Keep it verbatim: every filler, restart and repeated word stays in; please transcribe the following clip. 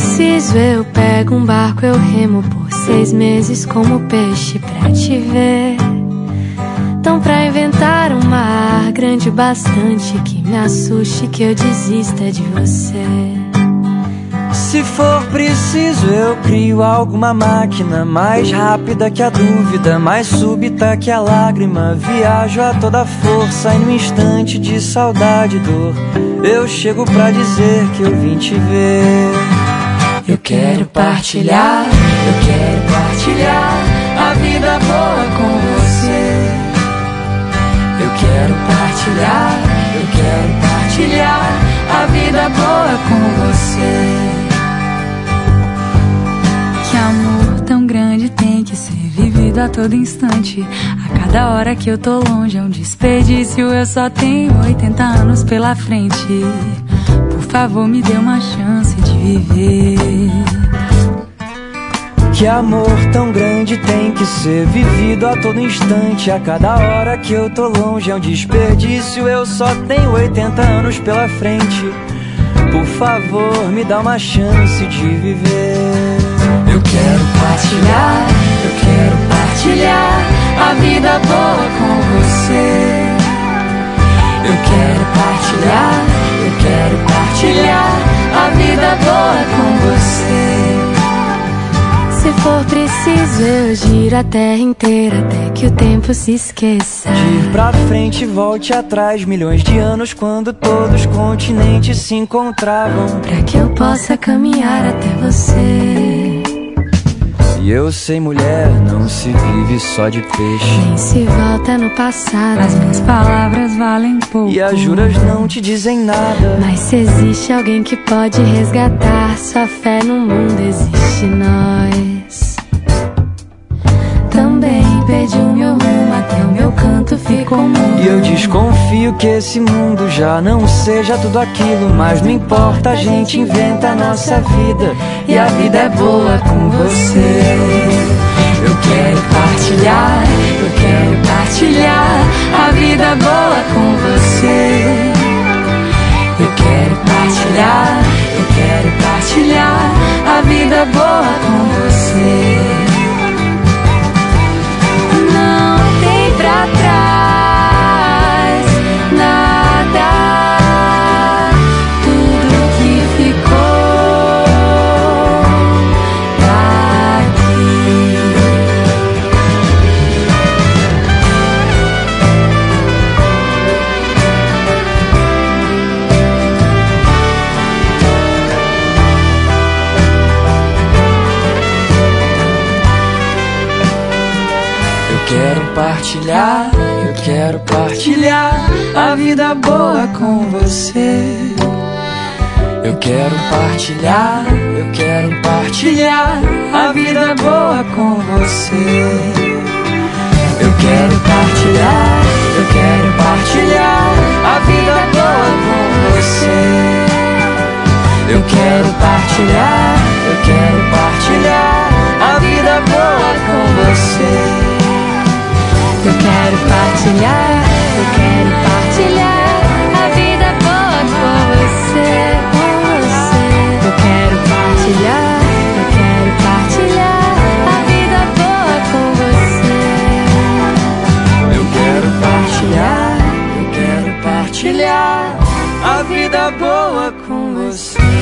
preciso eu pego um barco, eu remo por seis meses como peixe pra te ver. Então pra inventar um mar grande bastante que me assuste, que eu desista de você. Se for preciso eu crio alguma máquina mais rápida que a dúvida, mais súbita que a lágrima. Viajo a toda força e num instante de saudade e dor eu chego pra dizer que eu vim te ver. Eu quero partilhar, eu quero partilhar a vida boa com você. Eu quero partilhar, eu quero partilhar a vida boa com você. Que amor tão grande tem que ser vivido a todo instante. A cada hora que eu tô longe é um desperdício. Eu só tenho oitenta anos pela frente. Por favor, me dê uma chance de viver. Que amor tão grande tem que ser vivido a todo instante. A cada hora que eu tô longe é um desperdício. Eu só tenho oitenta anos pela frente. Por favor, me dá uma chance de viver. Eu quero partilhar, eu quero partilhar a vida boa com você. Eu quero partilhar, eu quero partilhar a vida boa com você. Se for preciso eu giro a terra inteira até que o tempo se esqueça. De ir pra frente e volte atrás milhões de anos, quando todos os continentes se encontravam, pra que eu possa caminhar até você. E eu sei, mulher, não se vive só de peixe, nem se volta no passado. As minhas palavras valem pouco e as juras não te dizem nada. Mas se existe alguém que pode resgatar sua fé no mundo, existe nós. Também perdi o meu rumo, até o meu canto ficou mudo. E eu desconfio que esse mundo já não seja tudo aquilo. Mas não importa, a gente inventa a nossa vida, e a vida é boa com você. Eu quero partilhar, eu quero partilhar a vida boa com você. Eu quero partilhar, eu quero partilhar a vida boa com você. Não tem pra trás nada, tudo que ficou tá aqui. Eu quero partilhar, eu quero partilhar a vida boa com você. Eu quero partilhar, eu quero partilhar a vida boa com você. Eu quero partilhar, eu quero partilhar a vida boa com você. Eu quero partilhar, eu quero partilhar a vida boa com você. Eu quero partilhar, eu quero partilhar a vida boa com você, com você. Eu quero partilhar, eu quero partilhar a vida boa com você. Eu quero partilhar, eu quero partilhar a vida boa com você.